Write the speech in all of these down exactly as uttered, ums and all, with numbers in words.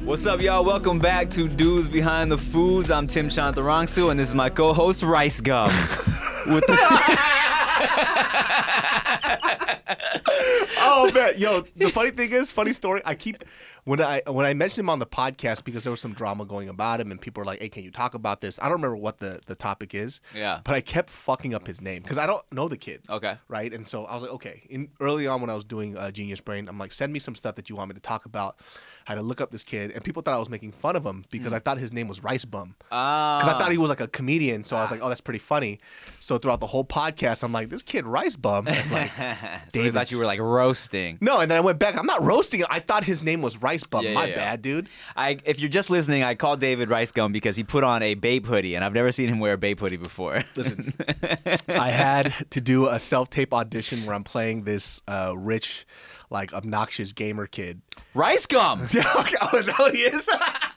What's up, y'all? Welcome back to Dudes Behind the Foods. I'm Tim Chantarangsu, and this is my co-host, Rice Gum. With the- Oh man, yo! The funny thing is, funny story. I keep when I when I mentioned him on the podcast because there was some drama going about him, and people were like, "Hey, can you talk about this?" I don't remember what the, the topic is. Yeah. But I kept fucking up his name because I don't know the kid. Okay. Right, and so I was like, okay. In early on when I was doing uh, Genius Brain, I'm like, send me some stuff that you want me to talk about. I had to look up this kid, and people thought I was making fun of him because mm. I thought his name was Rice Bum. Oh. Because I thought he was like a comedian, so I was like, oh, that's pretty funny. So throughout the whole podcast, I'm like, this kid Rice Bum. And like, so they thought you were like roasting. No, and then I went back. I'm not roasting it. I thought his name was Rice Bum. Yeah, My yeah, yeah. bad, dude. I, if you're just listening, I called David Rice Gum because he put on a Bape hoodie, and I've never seen him wear a Bape hoodie before. Listen, I had to do a self-tape audition where I'm playing this uh, rich, like obnoxious gamer kid. Rice Gum. Okay, oh, is that what he is?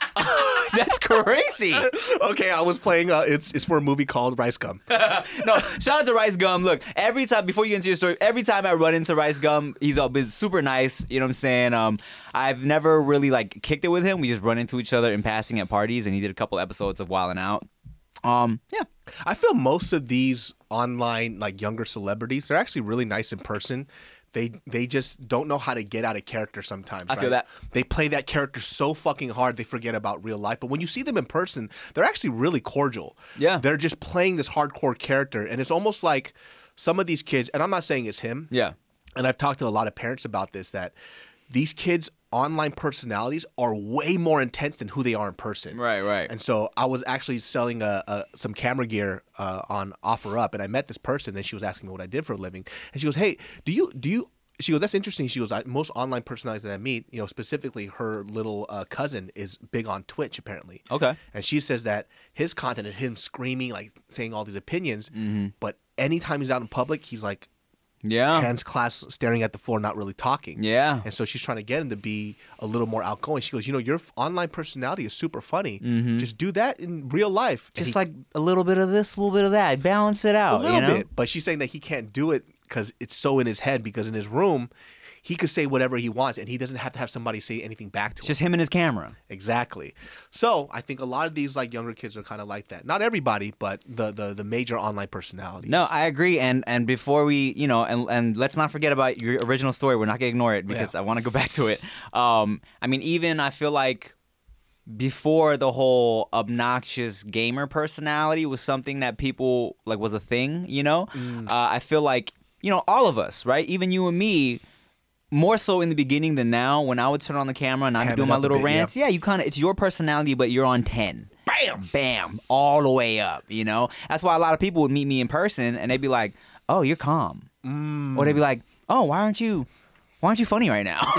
That's crazy. Okay, I was playing. Uh, it's it's for a movie called Rice Gum. No, shout out to Rice Gum. Look, every time before you get into your story, every time I run into Rice Gum, he's all been super nice. You know what I'm saying? Um, I've never really like kicked it with him. We just run into each other in passing at parties, and he did a couple episodes of Wildin' Out. Um, yeah. I feel most of these online like younger celebrities, they're actually really nice in person. They they just don't know how to get out of character sometimes. I right? feel that. They play that character so fucking hard they forget about real life. But when you see them in person, they're actually really cordial. Yeah. They're just playing this hardcore character. And it's almost like some of these kids, and I'm not saying it's him. Yeah. And I've talked to a lot of parents about this, that these kids' online personalities are way more intense than who they are in person. Right, right. And so I was actually selling a, a, some camera gear uh, on OfferUp, and I met this person, and she was asking me what I did for a living. And she goes, hey, do you do you she goes, that's interesting. She goes, most online personalities that I meet, you know, specifically her little uh, cousin is big on Twitch, apparently. Okay. And she says that his content is him screaming, like saying all these opinions, mm-hmm. but anytime he's out in public, he's like, yeah, hands clasped, staring at the floor, not really talking. Yeah. And so she's trying to get him to be a little more outgoing. She goes, you know, your online personality is super funny. Mm-hmm. Just do that in real life. Just he, like a little bit of this, a little bit of that. Balance it out. a little you know? bit. But she's saying that he can't do it because it's so in his head, because in his room, he could say whatever he wants, and he doesn't have to have somebody say anything back to It's him. just him and his camera. Exactly. So I think a lot of these like younger kids are kind of like that. Not everybody, but the the, the major online personalities. No, I agree. And and before we, you know, and, and let's not forget about your original story. We're not going to ignore it because Yeah. I want to go back to it. Um, I mean, even I feel like before the whole obnoxious gamer personality was something that people, like, was a thing, you know? Mm. Uh, I feel like, you know, all of us, right? Even you and me, more so in the beginning than now, when I would turn on the camera and I'd Ham be it doing my up a little bit, rants. yeah. Yeah, you kind of, it's your personality, but you're on ten. Bam, bam, all the way up, you know? That's why a lot of people would meet me in person and they'd be like, oh, you're calm. Mm. Or they'd be like, oh, why aren't you, why aren't you funny right now?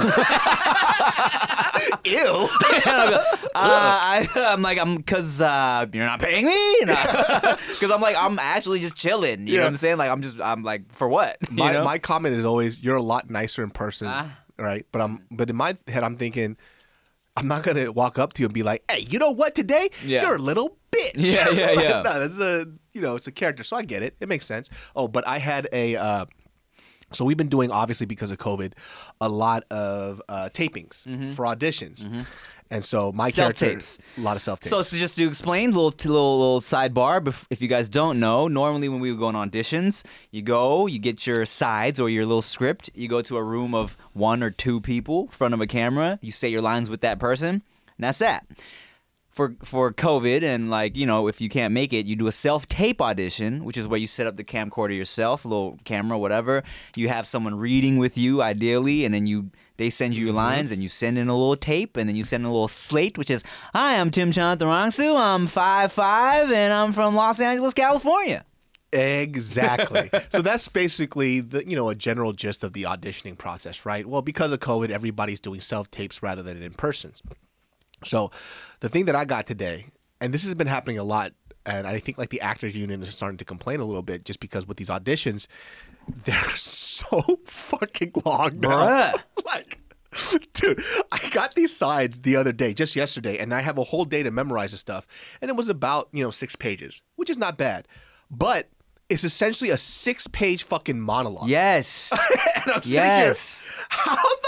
Ew. uh, I, I'm like, I'm, cause uh, you're not paying me, because I'm like, I'm actually just chilling. You Yeah. know what I'm saying? Like, I'm just, I'm like, for what? You My know? my comment is always, you're a lot nicer in person, Ah. right? But I'm but in my head, I'm thinking, I'm not gonna walk up to you and be like, hey, you know what? Today, Yeah. you're a little bitch. Yeah, yeah, yeah. No, that's a you know, it's a character, so I get it. It makes sense. Oh, but I had a. Uh, So we've been doing, obviously because of COVID, a lot of uh, tapings Mm-hmm. for auditions. And so my Self-tapes. character, a lot of self-tapes. So, so just to explain, little little little sidebar. bef- If you guys don't know, normally when we would go on auditions, you go, you get your sides or your little script. You go to a room of one or two people in front of a camera. You say your lines with that person, and that's that. For for COVID and, like, you know, if you can't make it, you do a self-tape audition, which is where you set up the camcorder yourself, a little camera, whatever. You have someone reading with you, ideally, and then you they send you your lines, and you send in a little tape, and then you send in a little slate, which is, hi, I'm Tim Chantarangsu, I'm five five, and I'm from Los Angeles, California. Exactly. So that's basically the you know a general gist of the auditioning process, right? Well, because of COVID, everybody's doing self-tapes rather than in persons. So the thing that I got today, and this has been happening a lot, and I think like the actors union is starting to complain a little bit, just because with these auditions, they're so fucking long now. Bruh. Like, dude, I got these sides the other day, just yesterday, and I have a whole day to memorize the stuff, and it was about, you know, six pages, which is not bad, but it's essentially a six-page fucking monologue. Yes. And I'm sitting Yes. here, how the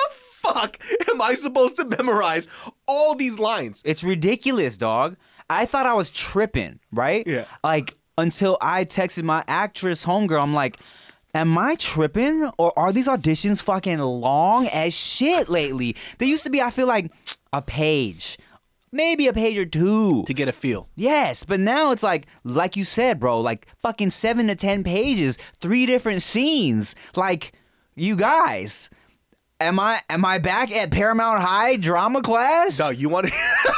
fuck am I supposed to memorize all these lines? It's ridiculous, dog. I thought I was tripping, right? Yeah. Like, until I texted my actress homegirl, I'm like, am I tripping? Or are these auditions fucking long as shit lately? They used to be, I feel like, a page. Maybe a page or two. To get a feel. Yes, but now it's like, like you said, bro, like fucking seven to ten pages, three different scenes. Like, you guys, am I am I back at Paramount High drama class? No, you want to...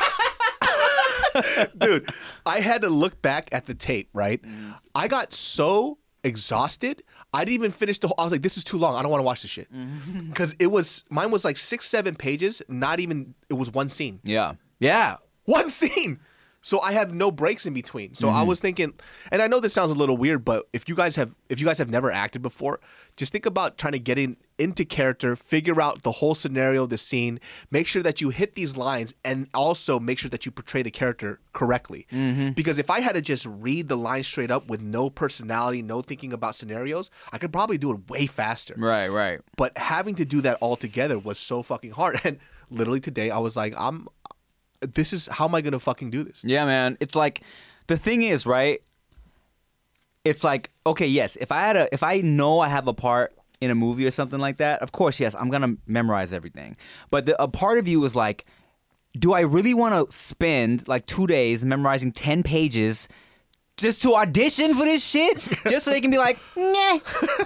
Dude, I had to look back at the tape, right? Mm. I got so exhausted, I didn't even finish the whole... I was like, this is too long. I don't want to watch this shit. Because mm-hmm. it was... Mine was like six, seven pages, not even... It was one scene. Yeah. Yeah. One scene. So I have no breaks in between. So mm-hmm. I was thinking, and I know this sounds a little weird, but if you guys have if you guys have never acted before, just think about trying to get in into character, figure out the whole scenario, the scene, make sure that you hit these lines, and also make sure that you portray the character correctly. Mm-hmm. Because if I had to just read the lines straight up with no personality, no thinking about scenarios, I could probably do it way faster. Right, right. But having to do that all together was so fucking hard. And literally today I was like, I'm This is, how am I going to fucking do this? Yeah, man. It's like, the thing is, right? It's like, okay, yes, if I had a, if I know I have a part in a movie or something like that, of course, yes, I'm going to memorize everything. But the, a part of you is like, do I really want to spend like two days memorizing ten pages just to audition for this shit? Just so they can be like, nah.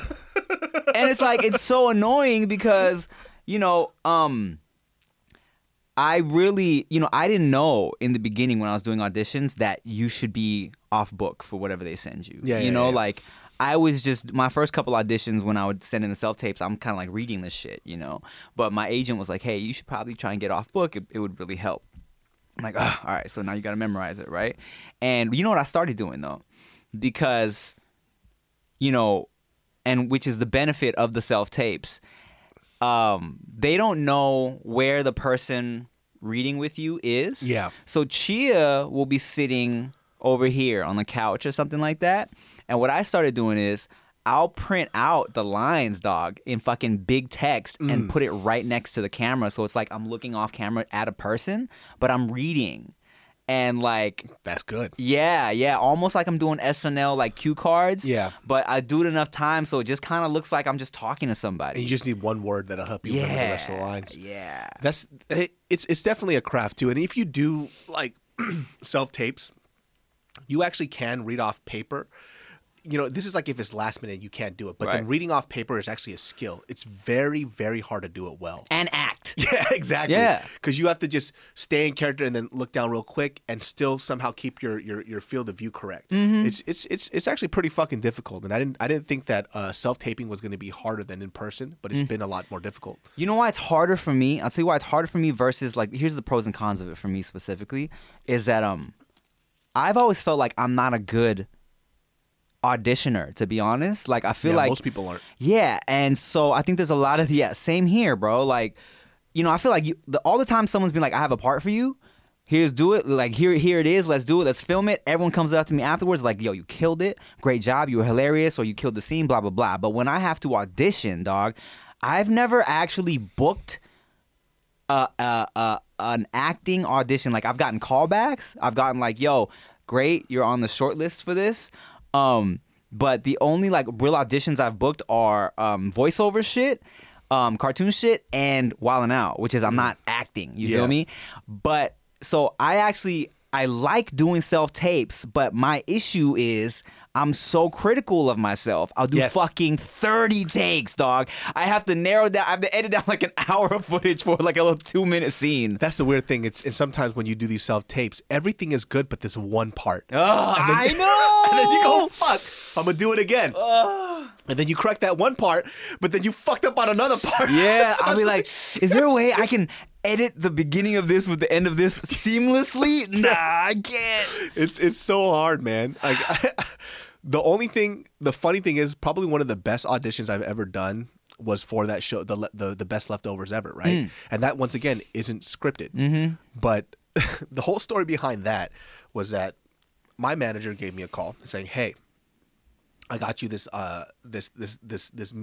And it's like, it's so annoying because, you know, um... I really, you know, I didn't know in the beginning when I was doing auditions that you should be off book for whatever they send you. Yeah, you yeah, know, yeah. like I was just, my first couple auditions when I would send in the self-tapes, I'm kind of like reading this shit, you know. But my agent was like, hey, you should probably try and get off book. It, it would really help. I'm like, oh, all right, so now you got to memorize it, right? And you know what I started doing though? Because, you know, and which is the benefit of the self-tapes. Um, they don't know where the person reading with you is. Yeah. So Chia will be sitting over here on the couch or something like that. And what I started doing is I'll print out the lines, dog, in fucking big text mm. and put it right next to the camera. So it's like I'm looking off camera at a person, but I'm reading. And like, that's good. Yeah, yeah, almost like I'm doing S N L like cue cards. Yeah. But I do it enough times so it just kind of looks like I'm just talking to somebody. And you just need one word that'll help you yeah, remember the rest of the lines. Yeah. That's it's it's definitely a craft too. And if you do like self tapes, you actually can read off paper. You know, this is like if it's last minute, you can't do it. But right. then reading off paper is actually a skill. It's very, very hard to do it well. And act. Yeah, exactly. Yeah. Because you have to just stay in character and then look down real quick and still somehow keep your your, your field of view correct. Mm-hmm. It's it's it's it's actually pretty fucking difficult. And I didn't I didn't think that uh, self-taping was going to be harder than in person, but it's mm. been a lot more difficult. You know why it's harder for me? I'll tell you why it's harder for me versus like, here's the pros and cons of it for me specifically, is that um, I've always felt like I'm not a good auditioner, to be honest. Like I feel yeah, like most people aren't. Yeah, and so I think there's a lot of yeah, same here, bro. Like, you know, I feel like you, the, all the time someone's been like, I have a part for you. Here's do it. Like here, here it is. Let's do it. Let's film it. Everyone comes up to me afterwards like, yo, you killed it. Great job. You were hilarious, or you killed the scene. Blah blah blah. But when I have to audition, dog, I've never actually booked a, a, a an acting audition. Like I've gotten callbacks. I've gotten like, yo, great, you're on the short list for this. Um, but the only like real auditions I've booked are um, voiceover shit, um, cartoon shit, and Wildin' Out, which is I'm not acting. You yeah. feel me? But so I actually I like doing self tapes, but my issue is I'm so critical of myself. I'll do yes. fucking thirty takes, dog. I have to narrow down. I have to edit down like an hour of footage for like a little two minute scene. That's the weird thing. It's and sometimes when you do these self tapes, everything is good, but there's one part. Oh, then, I know. And then you go, fuck, I'm gonna do it again. Uh, and then you correct that one part, but then you fucked up on another part. Yeah, so I'll be like, is there a way I can edit the beginning of this with the end of this seamlessly? Nah, I can't. It's it's so hard, man. Like I, the only thing, the funny thing is, probably one of the best auditions I've ever done was for that show, the the, the Best Leftovers Ever, right? Mm. And that once again isn't scripted, mm-hmm. but the whole story behind that was that my manager gave me a call saying, "Hey, I got you this uh this this this this meat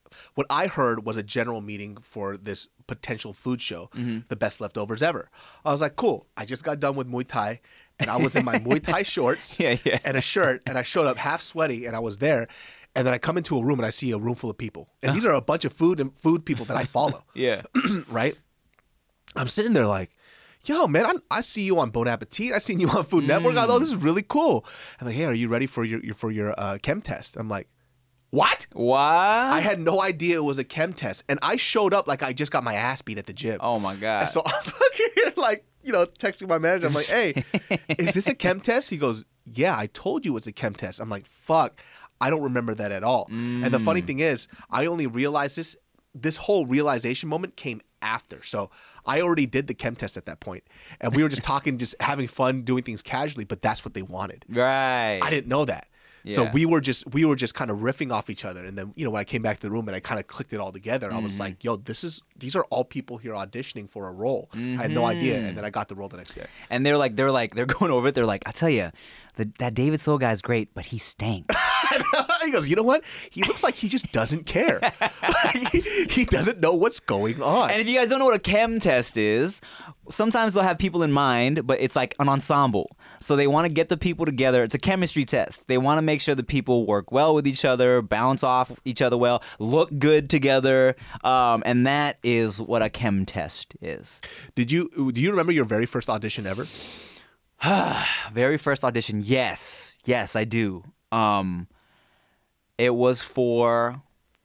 what I heard was a general meeting for this potential food show, mm-hmm. the best leftovers ever. I was like, cool. I just got done with Muay Thai, and I was in my Muay Thai shorts yeah, yeah. and a shirt, and I showed up half sweaty, and I was there. And then I come into a room and I see a room full of people, and these are a bunch of food and food people that I follow. yeah, right. I'm sitting there like, yo, man, I, I see you on Bon Appetit. I seen you on Food Network. I thought this is really cool. I'm like, hey, are you ready for your, your for your uh, chem test? I'm like, what? What? I had no idea it was a chem test, and I showed up like I just got my ass beat at the gym. Oh my god! And so I'm fucking here, like, you know, texting my manager. I'm like, hey, is this a chem test? He goes, yeah, I told you it's a chem test. I'm like, fuck, I don't remember that at all. Mm. And the funny thing is, I only realized this. This whole realization moment came after. So I already did the chem test at that point, and we were just talking, just having fun, doing things casually. But that's what they wanted. Right. I didn't know that. Yeah. So we were just we were just kind of riffing off each other, and then you know when I came back to the room and I kind of clicked it all together, mm-hmm. I was like, "Yo, this is these are all people here auditioning for a role." Mm-hmm. I had no idea, and then I got the role the next day. And they're like, they're like, they're going over it. They're like, "I tell you, the, that David Soul guy's great, but he stank." He goes, "You know what? He looks like he just doesn't care. he, he doesn't know what's going on." And if you guys don't know what a chem test is, sometimes they'll have people in mind, but it's like an ensemble. So they want to get the people together. It's a chemistry test. They want to make sure the people work well with each other, bounce off each other well, look good together, um, and that is what a chem test is. Did you do you remember your very first audition ever? Very first audition, yes, yes, I do. Um, it was for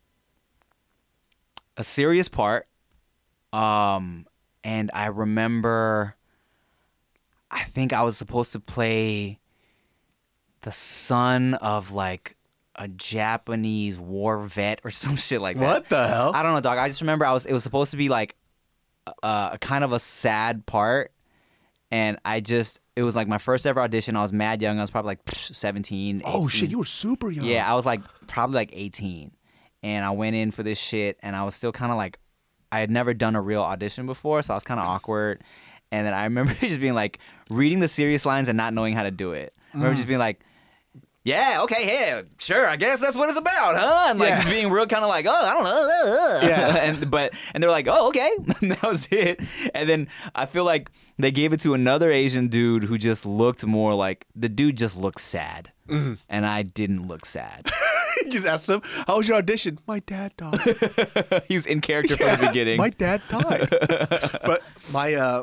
a serious part, um, and I remember. I think I was supposed to play the son of like a Japanese war vet or some shit like that. What the hell? I don't know, dog. I just remember I was. It was supposed to be like a, a kind of a sad part, and I just. It was like my first ever audition. I was mad young. I was probably like seventeen. Oh eighteen. Shit, you were super young. Yeah, I was like probably like eighteen, and I went in for this shit, and I was still kind of like, I had never done a real audition before, so I was kind of awkward. And then I remember just being like, reading the serious lines and not knowing how to do it. I remember mm. just being like, yeah, okay, yeah, sure, I guess that's what it's about, huh? And like yeah. just being real kind of like, oh, I don't know. Yeah. and but and they're like, oh, okay. And that was it. And then I feel like they gave it to another Asian dude who just looked more like, the dude just looked sad. Mm-hmm. And I didn't look sad. You just asked him, how was your audition? My dad died. He was in character yeah, from the beginning. My dad died. But my... uh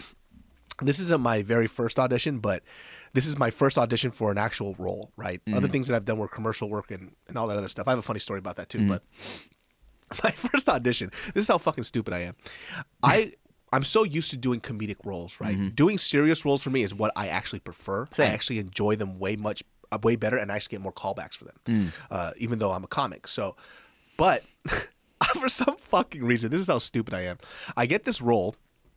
This isn't my very first audition, but this is my first audition for an actual role, right? Mm. Other things that I've done were commercial work and, and all that other stuff. I have a funny story about that too, mm. but my first audition, this is how fucking stupid I am. I, I'm so used to doing comedic roles, right? Mm-hmm. Doing serious roles for me is what I actually prefer. Same. I actually enjoy them way much, uh, way better, and I actually get more callbacks for them, mm. uh, even though I'm a comic. So, but for some fucking reason, this is how stupid I am. I get this role.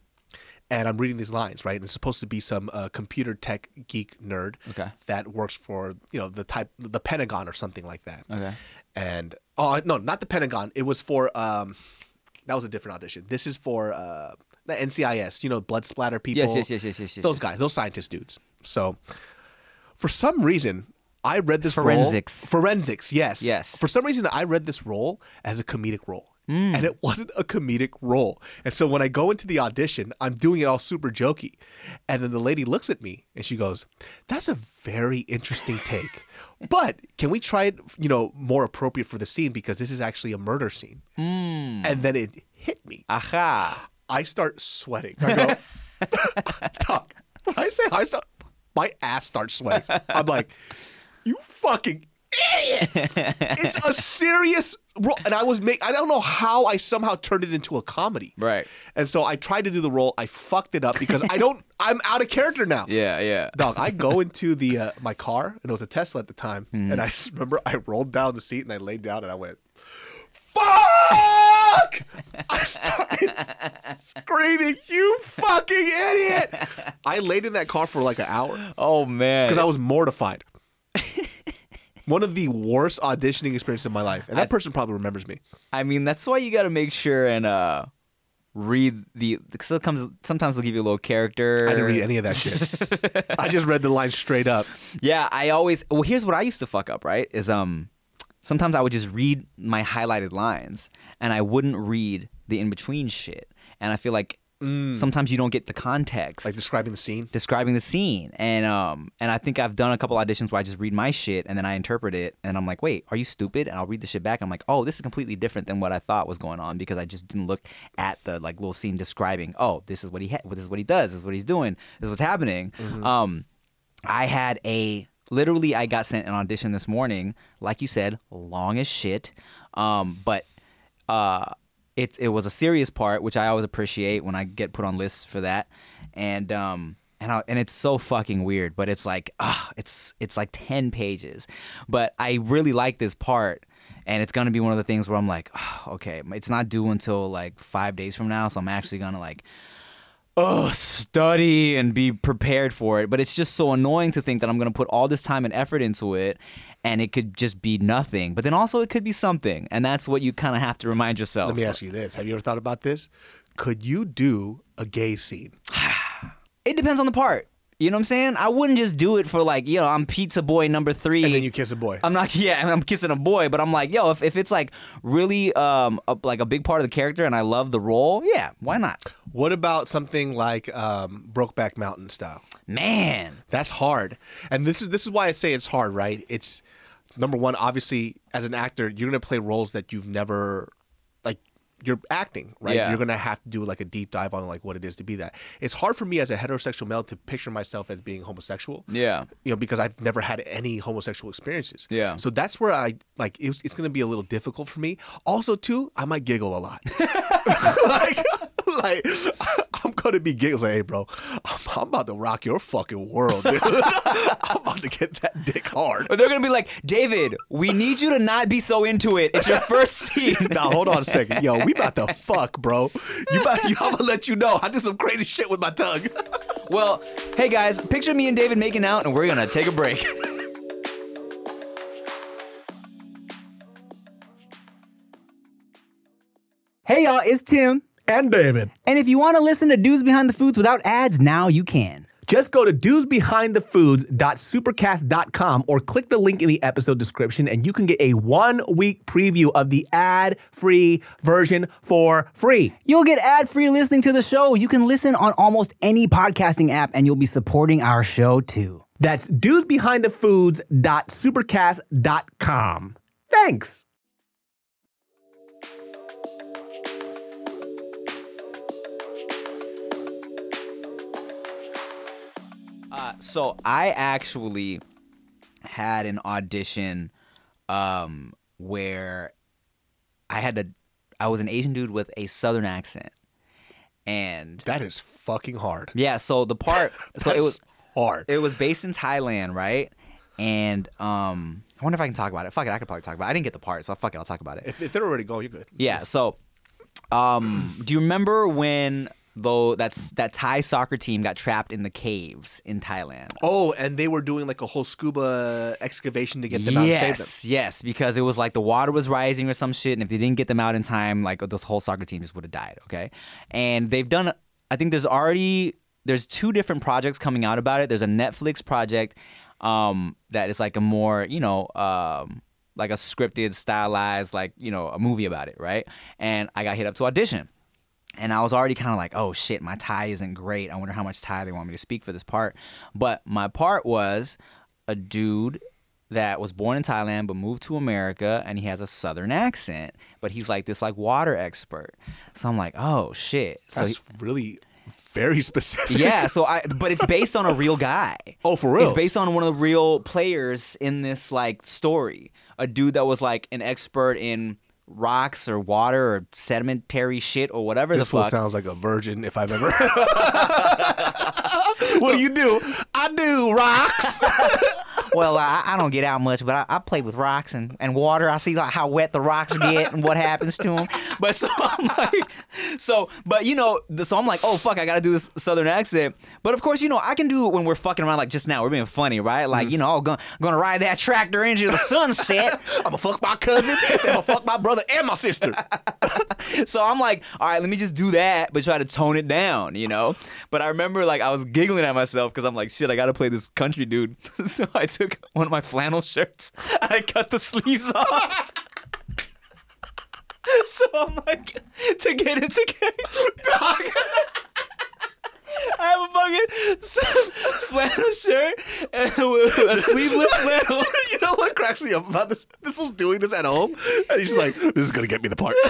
And I'm reading these lines, right? And it's supposed to be some uh, computer tech geek nerd okay. that works for, you know, the type, the Pentagon or something like that. Okay. And oh no, not the Pentagon. It was for um, that was a different audition. This is for uh, the N C I S. You know, blood splatter people. Yes, yes, yes, yes, yes. yes those yes. guys, those scientist dudes. So, for some reason, I read this forensics. role. Forensics. Yes. Yes. For some reason, I read this role as a comedic role. Mm. And it wasn't a comedic role. And so when I go into the audition, I'm doing it all super jokey. And then the lady looks at me and she goes, that's a very interesting take. But can we try it, you know, more appropriate for the scene because this is actually a murder scene. Mm. And then it hit me. Aha. I start sweating. I go, Doc, when I say I start, my ass starts sweating. I'm like, you fucking idiot. It's a serious role. And I was make I don't know how I somehow turned it into a comedy. Right. And so I tried to do the role. I fucked it up because I don't I'm out of character now. Yeah, yeah. Dog, I go into the uh, my car, and it was a Tesla at the time. Mm-hmm. And I just remember I rolled down the seat and I laid down and I went, fuck! I started screaming, you fucking idiot! I laid in that car for like an hour. Oh, man. Because I was mortified. One of the worst auditioning experiences of my life. And that th- person probably remembers me. I mean, that's why you got to make sure and uh, read the... Sometimes, sometimes they'll give you a little character. I didn't read any of that shit. I just read the line straight up. Yeah, I always... Well, here's what I used to fuck up, right? Is um, sometimes I would just read my highlighted lines and I wouldn't read the in between shit. And I feel like mm. sometimes you don't get the context, like describing the scene, describing the scene. And um and I think I've done a couple auditions where I just read my shit and then I interpret it and I'm like, wait, are you stupid? And I'll read the shit back. And I'm like, oh, this is completely different than what I thought was going on because I just didn't look at the like little scene describing. Oh, this is what he ha- this is what he does. This is what he's doing. This is what's happening. Mm-hmm. Um, I had a. Literally, I got sent an audition this morning, like you said, long as shit. Um, but uh, it it was a serious part, which I always appreciate when I get put on lists for that. And um, and I, and it's so fucking weird, but it's like ah, it's it's like ten pages. But I really like this part, and it's gonna be one of the things where I'm like, oh, okay, it's not due until like five days from now, so I'm actually gonna like. Oh, study and be prepared for it. But it's just so annoying to think that I'm going to put all this time and effort into it and it could just be nothing. But then also it could be something. And that's what you kind of have to remind yourself. Let me ask you this. Have you ever thought about this? Could you do a gay scene? It depends on the part. You know what I'm saying? I wouldn't just do it for like, yo, I'm pizza boy number three. And then you kiss a boy. I'm not, yeah, I'm kissing a boy, but I'm like, yo, if, if it's like really um a, like a big part of the character and I love the role, yeah, why not? What about something like um, Brokeback Mountain style? Man. That's hard. And this is this is why I say it's hard, right? It's, number one, obviously, as an actor, you're going to play roles that you've never, like, you're acting, right? Yeah. You're going to have to do like a deep dive on like what it is to be that. It's hard for me as a heterosexual male to picture myself as being homosexual. Yeah. You know, because I've never had any homosexual experiences. Yeah. So that's where I, like, it's, it's going to be a little difficult for me. Also, too, I might giggle a lot. like, like, I'm going to be giggling. Like, hey, bro, I'm, I'm about to rock your fucking world, dude. I'm about to get that dick hard. Or they're going to be like, David, we need you to not be so into it. It's your first scene. Now, hold on a second. Yo, we about to fuck, bro. You about, you, I'm going to let you know. I did some crazy shit with my tongue. Well, hey, guys, picture me and David making out, and we're going to take a break. Hey, y'all, it's Tim. And David. And if you want to listen to Dudes Behind the Foods without ads, now you can. Just go to dudes behind the foods dot supercast dot com or click the link in the episode description and you can get a one-week preview of the ad-free version for free. You'll get ad-free listening to the show. You can listen on almost any podcasting app and you'll be supporting our show too. That's dudes behind the foods dot supercast dot com. Thanks. Uh, so I actually had an audition um, where I had to, I was an Asian dude with a Southern accent. And that is fucking hard. Yeah, so the part, so it was hard. It was based in Thailand, right? And um, I wonder if I can talk about it. Fuck it, I could probably talk about it. I didn't get the part, so fuck it, I'll talk about it. If, if they're already going, you're good. Yeah, so um, do you remember when though that's that Thai soccer team got trapped in the caves in Thailand? Oh, and they were doing like a whole scuba excavation to get them out and save them. Yes, yes, because it was like the water was rising or some shit, and if they didn't get them out in time, like this whole soccer team just would have died, okay? And they've done, I think there's already, there's two different projects coming out about it. There's a Netflix project um, that is like a more, you know, um, like a scripted, stylized, like, you know, a movie about it, right? And I got hit up to audition. And I was already kind of like, oh, shit, my Thai isn't great. I wonder how much Thai they want me to speak for this part. But my part was a dude that was born in Thailand but moved to America, and he has a Southern accent. But he's like this like water expert. So I'm like, oh, shit. So That's he, really very specific. Yeah, so I but it's based on a real guy. Oh, for real? It's based on one of the real players in this like story. A dude that was like an expert in rocks or water or sedimentary shit or whatever this the fuck. This sounds like a virgin if I've ever. What do you do? I do rocks. Well, I, I don't get out much, but I, I play with rocks and, and water. I see like how wet the rocks get and what happens to them. But so I'm like, so, but you know, so I'm like, oh fuck, I gotta do this Southern accent. But of course, you know, I can do it when we're fucking around like just now. We're being funny, right? Like, mm. you know, I'm gonna, gonna ride that tractor into the sunset. I'm gonna fuck my cousin, then I'm gonna fuck my brother and my sister. So I'm like, all right, let me just do that, but try to tone it down, you know? But I remember like I was giggling at myself because I'm like, shit, I got to play this country dude. So I took one of my flannel shirts and I cut the sleeves off. So I'm like, to get into character. I have a fucking flannel shirt and a sleeveless flannel. You know what cracks me up about this? This was doing this at home, and he's just like, "This is gonna get me the part.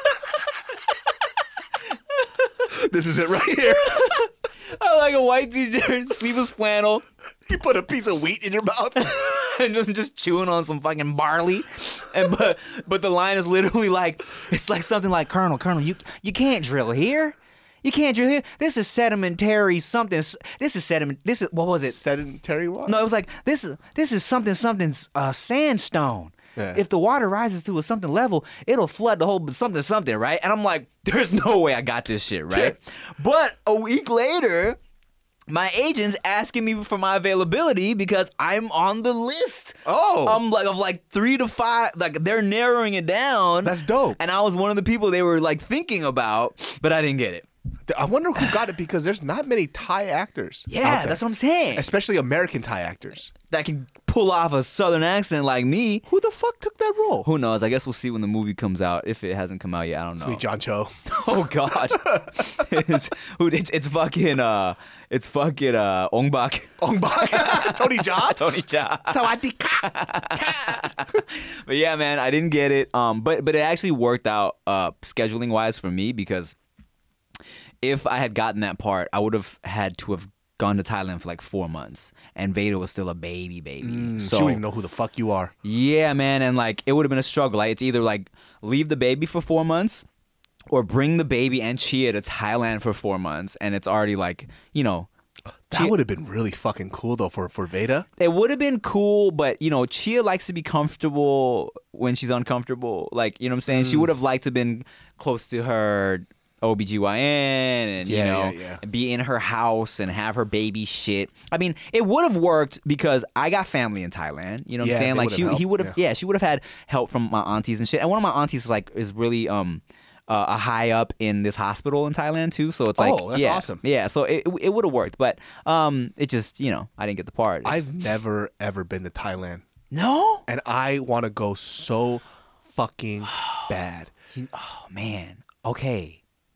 This is it right here." I have like a white t-shirt, sleeveless flannel. You put a piece of wheat in your mouth, and I'm just chewing on some fucking barley. And but but the line is literally like, it's like something like, Colonel, Colonel, you you can't drill here. You can't drill here. This is sedimentary something. This is sediment. This is what was it? Sedentary water. No, it was like this is this is something something's uh, sandstone. Yeah. If the water rises to a something level, it'll flood the whole something something, right? And I'm like, there's no way I got this shit, right? But a week later, my agent's asking me for my availability because I'm on the list. Oh. I'm like of like three to five. Like they're narrowing it down. That's dope. And I was one of the people they were like thinking about, but I didn't get it. I wonder who got it because there's not many Thai actors. Yeah, that's what I'm saying. Especially American Thai actors That can pull off a southern accent like me. Who the fuck took that role? Who knows? I guess we'll see when the movie comes out. If it hasn't come out yet, I don't know. It's me, John Cho. Oh God, it's, it's it's fucking uh, it's fucking uh, Ong Bak. Ong Bak, Tony Jaa, Tony Jaa. Sawadee ka. But yeah, man, I didn't get it. Um, but but it actually worked out uh, scheduling wise for me because if I had gotten that part, I would have had to have gone to Thailand for like four months, and Veda was still a baby, baby. Mm, so she don't even know who the fuck you are. Yeah, man, and like it would have been a struggle. Like it's either like leave the baby for four months, or bring the baby and Chia to Thailand for four months, and it's already like you know. That Chia, would have been really fucking cool though for for Veda. It would have been cool, but you know, Chia likes to be comfortable when she's uncomfortable. Like you know what I'm saying. Mm. She would have liked to have been close to her O B G Y N and, yeah, you know, yeah, yeah. be in her house and have her baby shit. I mean, it would have worked because I got family in Thailand. You know what Yeah, I'm saying? they Like, would've she, helped, he would have, yeah. yeah, she would have had help from my aunties and shit. And one of my aunties, like, is really um uh, a high up in this hospital in Thailand, too. So it's like, Oh, that's yeah, awesome. Yeah, so it, it would have worked. But um, it just, you know, I didn't get the part. It's- I've never ever been to Thailand, No? and I want to go so fucking bad. Oh, man. Okay.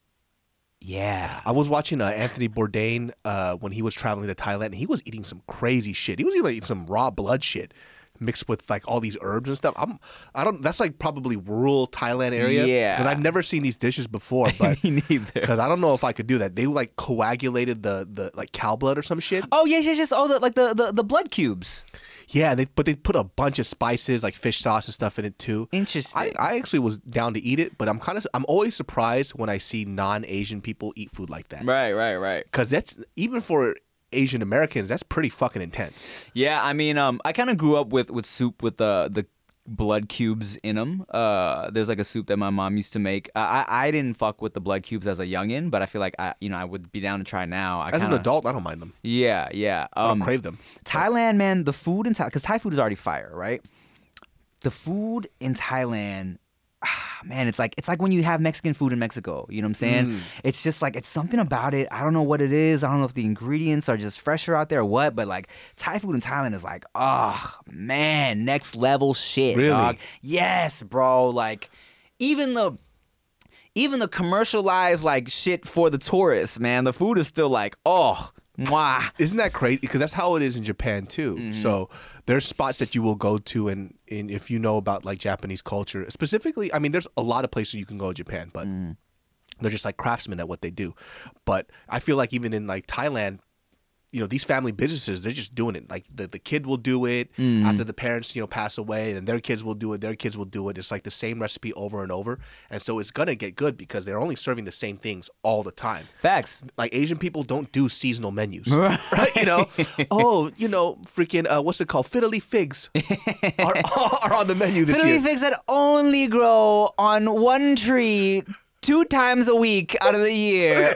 Yeah. I was watching uh, Anthony Bourdain uh, when he was traveling to Thailand, and he was eating some crazy shit. He was eating like, some raw blood shit mixed with like all these herbs and stuff. I'm, I don't. That's like probably rural Thailand area. Yeah. Because I've never seen these dishes before, but Me neither. because I don't know if I could do that. They like coagulated the the like cow blood or some shit. Oh, yes, yes, yes. Oh, the, like the, the, the blood cubes. Yeah, they but they put a bunch of spices like fish sauce and stuff in it too. Interesting. I, I actually was down to eat it, but I'm kind of I'm always surprised when I see non-Asian people eat food like that. Right, right, right. Because that's even for Asian Americans, that's pretty fucking intense. Yeah, I mean, um, I kind of grew up with, with soup with the the blood cubes in them. Uh, there's like a soup that my mom used to make. I I, I didn't fuck with the blood cubes as a youngin, but I feel like I you know I would be down to try now. I As kinda, an adult, I don't mind them. Yeah, yeah. I don't Um, crave them. Thailand, man, the food in Thailand, because Thai food is already fire, right? The food in Thailand, ah, man, it's like it's like when you have Mexican food in Mexico. You know what I'm saying? Mm. It's just like it's something about it. I don't know what it is. I don't know if the ingredients are just fresher out there or what. But like Thai food in Thailand is like, oh man, next level shit, Really? dog. Yes, bro. Like even the. Even the commercialized like shit for the tourists, man, the food is still like, oh, mwah. Isn't that crazy? Because that's how it is in Japan too. Mm-hmm. So there's spots that you will go to, and, and if you know about like Japanese culture, specifically, I mean, there's a lot of places you can go in Japan, but Mm. they're just like craftsmen at what they do. But I feel like even in like Thailand, you know, these family businesses, they're just doing it. Like the, the kid will do it Mm. after the parents, you know, pass away, and their kids will do it. Their kids will do it. It's like the same recipe over and over. And so it's going to get good because they're only serving the same things all the time. Facts. Like Asian people don't do seasonal menus, right? You know, oh, you know, freaking uh, what's it called? Fiddly figs are, are on the menu this Fiddly year. figs that only grow on one tree two times a week out of the year.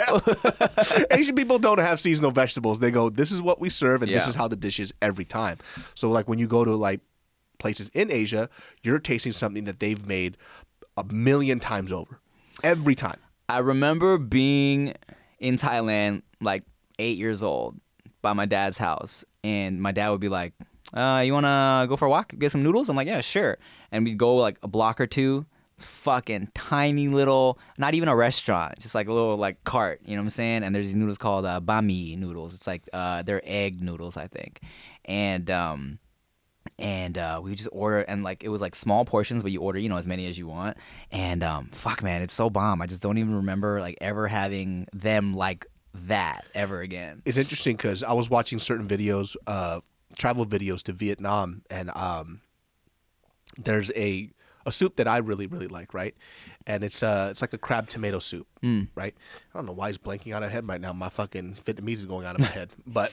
Asian people don't have seasonal vegetables. They go, this is what we serve, and this Yeah. is how the dish is every time. So, like when you go to like places in Asia, you're tasting something that they've made a million times over. Every time. I remember being in Thailand like eight years old by my dad's house, and my dad would be like, uh, you want to go for a walk, get some noodles? I'm like, yeah, sure. And we'd go like a block or two, fucking tiny little, not even a restaurant, just like a little like cart, you know what I'm saying? And there's these noodles called uh, bami noodles. It's like uh, they're egg noodles, I think. And um, and uh, we would just order, and like it was like small portions, but you order, you know, as many as you want. And um, fuck, man, it's so bomb. I just don't even remember like ever having them like that ever again. It's interesting because I was watching certain videos, uh, travel videos to Vietnam, and um, there's a a soup that I really really like, right? And it's uh it's like a crab tomato soup, Mm. right? I don't know why it's blanking out of my head right now. My fucking Vietnamese is going out of my head, but.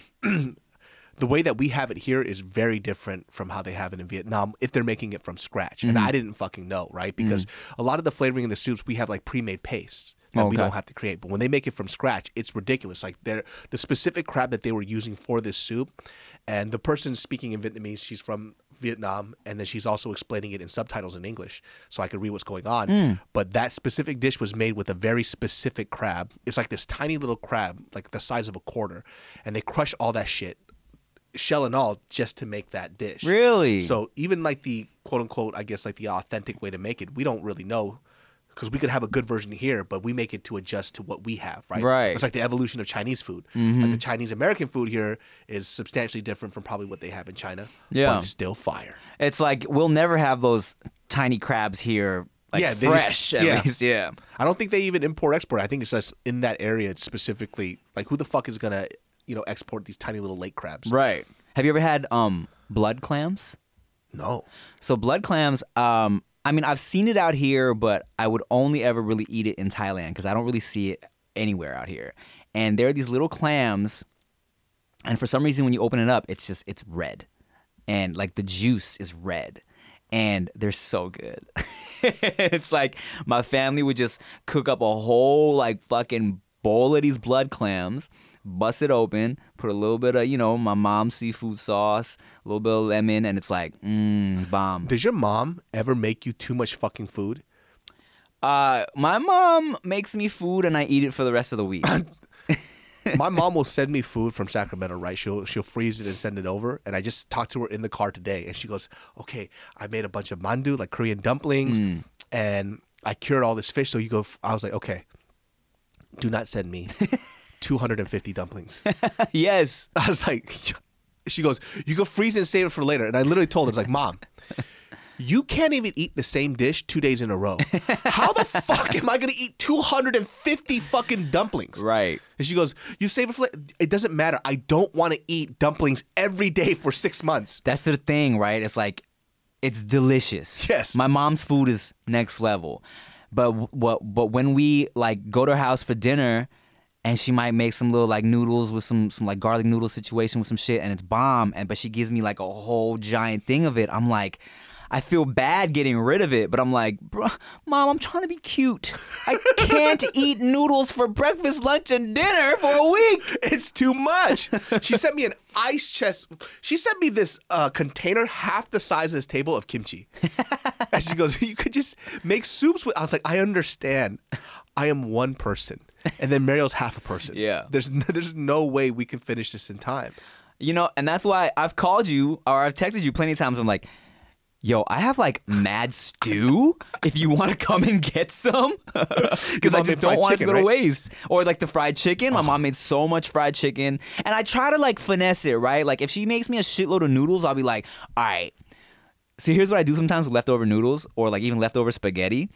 The way that we have it here is very different from how they have it in Vietnam if they're making it from scratch. And Mm-hmm. I didn't fucking know, right? Because mm. a lot of the flavoring in the soups, we have like pre-made pastes that Oh, we okay. don't have to create. But when they make it from scratch, it's ridiculous. Like they're the specific crab that they were using for this soup, and the person speaking in Vietnamese, she's from Vietnam, and then she's also explaining it in subtitles in English so I could read what's going on. Mm. But that specific dish was made with a very specific crab. It's like this tiny little crab, like the size of a quarter, and they crush all that shit, shell and all, just to make that dish. Really? So even like the quote unquote, I guess like the authentic way to make it, we don't really know, because we could have a good version here, but we make it to adjust to what we have, right? Right. It's like the evolution of Chinese food. Mm-hmm. Like the Chinese American food here is substantially different from probably what they have in China. Yeah. But it's still fire. It's like we'll never have those tiny crabs here, like Yeah, they fresh just- at yeah. least. Yeah. I don't think they even import export. I think it's just in that area. It's specifically like who the fuck is gonna, you know, export these tiny little lake crabs? Right. Have you ever had um blood clams? No. So blood clams, um, I mean, I've seen it out here, but I would only ever really eat it in Thailand because I don't really see it anywhere out here. And there are these little clams, and for some reason, when you open it up, it's just it's red, and like the juice is red, and they're so good. It's like my family would just cook up a whole like fucking bowl of these blood clams, bust it open, put a little bit of, you know, my mom's seafood sauce, a little bit of lemon, and it's like, mmm, bomb. Does your mom ever make you too much fucking food? Uh, my mom makes me food and I eat it for the rest of the week. My mom will send me food from Sacramento, right? She'll she'll freeze it and send it over. And I just talked to her in the car today, and she goes, "Okay, I made a bunch of mandu, like Korean dumplings, Mm. and I cured all this fish." So you go. I was like, "Okay, do not send me two hundred fifty dumplings." Yes. I was like, she goes, "You go freeze it and save it for later." And I literally told her, "I was like, Mom, you can't even eat the same dish two days in a row. How the fuck am I gonna eat two hundred fifty fucking dumplings?" Right. And she goes, "You save it for later." It doesn't matter. I don't want to eat dumplings every day for six months. That's the thing, right? It's like, it's delicious. Yes. My mom's food is next level. But what? But when we like go to her house for dinner, and she might make some little like noodles with some some like garlic noodle situation with some shit, and it's bomb. And but she gives me like a whole giant thing of it. I'm like, I feel bad getting rid of it, but I'm like, bro, Mom, I'm trying to be cute. I can't eat noodles for breakfast, lunch, and dinner for a week. It's too much. She sent me an ice chest. She sent me this uh, container half the size of this table of kimchi. And she goes, "You could just make soups with." I was like, I understand. I am one person, and then Mariel's half a person. Yeah. There's no, there's no way we can finish this in time. You know, and that's why I've called you or I've texted you plenty of times. I'm like, yo, I have like mad stew. If you want to come and get some, because I mom just made don't fried want it to chicken, go right? to waste. Or like the fried chicken. My mom made so much fried chicken, and I try to like finesse it, right? Like if she makes me a shitload of noodles, I'll be like, all right. So here's what I do sometimes with leftover noodles, or like even leftover spaghetti.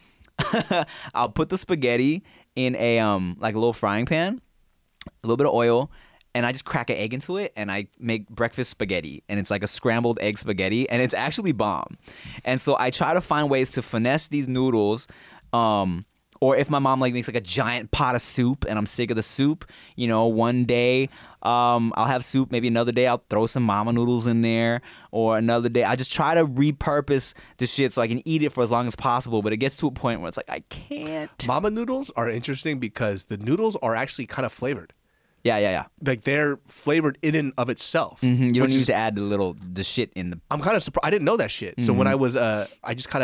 I'll put the spaghetti in a um like a little frying pan, a little bit of oil, and I just crack an egg into it, and I make breakfast spaghetti, and it's like a scrambled egg spaghetti, and it's actually bomb. And so I try to find ways to finesse these noodles, um, or if my mom like makes like a giant pot of soup, and I'm sick of the soup, you know, one day um, I'll have soup, maybe another day I'll throw some mama noodles in there, or another day I just try to repurpose the shit so I can eat it for as long as possible. But it gets to a point where it's like I can't. Mama noodles are interesting because the noodles are actually kind of flavored. Yeah, yeah, yeah. Like they're flavored in and of itself. Mhm, You don't which need is- to add the little the shit in the. I'm kind of surprised. I didn't know that shit. So when I was, uh, I just kind of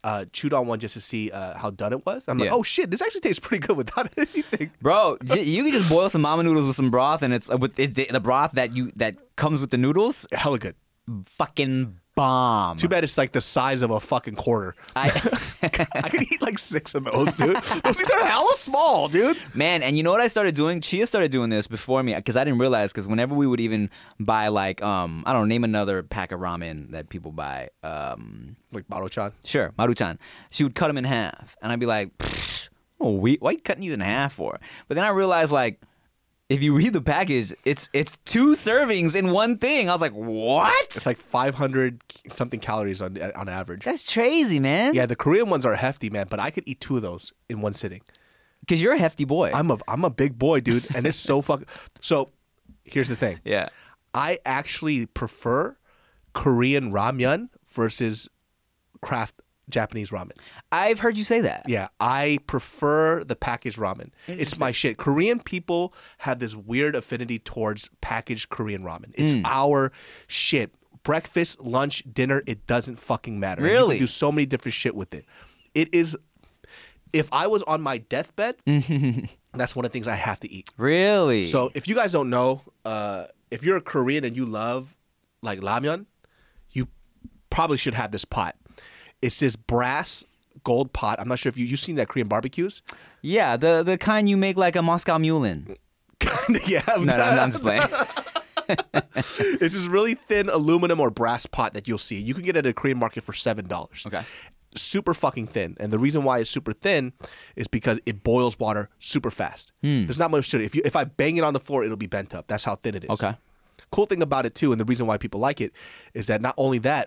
uh, chewed on one just to see uh, how done it was. I'm like, Yeah. oh shit, this actually tastes pretty good without anything. Bro, j- you can just boil some mama noodles with some broth, and it's uh, with it, the, the broth that you that comes with the noodles. Hella good. Fucking bomb. Too bad it's like the size of a fucking quarter. I, I could eat like six of those, dude. Those things are hella small, dude. Man, and you know what I started doing? Chia started doing this before me because I didn't realize. Because whenever we would even buy like um I don't know, name another pack of ramen that people buy. Um, Like Maruchan. sure, Maruchan. She would cut them in half, and I'd be like, "Pfft, oh, we, why are you cutting these in half for? But then I realized like. If you read the package, it's it's two servings in one thing. I was like, what? It's like five hundred something calories on on average. That's crazy, man. Yeah, the Korean ones are hefty, man. But I could eat two of those in one sitting. Because you're a hefty boy. I'm a I'm a big boy, dude, and it's so fucking. So, here's the thing. yeah. I actually prefer Korean ramyun versus craft Japanese ramen. I've heard you say that. Yeah, I prefer the packaged ramen. It's my shit. Korean people have this weird affinity towards packaged Korean ramen. It's our shit. Breakfast, lunch, dinner, it doesn't fucking matter. And you Really? can do so many different shit with it. It is. If I was on my deathbed, that's one of the things I have to eat. Really? So if you guys don't know, uh, if you're a Korean and you love like ramyun, you probably should have this pot. It's this brass gold pot. I'm not sure if you you've seen that Korean barbecues. yeah, the the kind you make like a Moscow Mule in. yeah, No, no, I'm just playing. it's this really thin aluminum or brass pot that you'll see. You can get it at a Korean market for seven dollars. Okay. Super fucking thin, and the reason why it's super thin is because it boils water super fast. Hmm. There's not much to it. If you if I bang it on the floor, it'll be bent up. That's how thin it is. Okay. Cool thing about it too, and the reason why people like it is that not only that.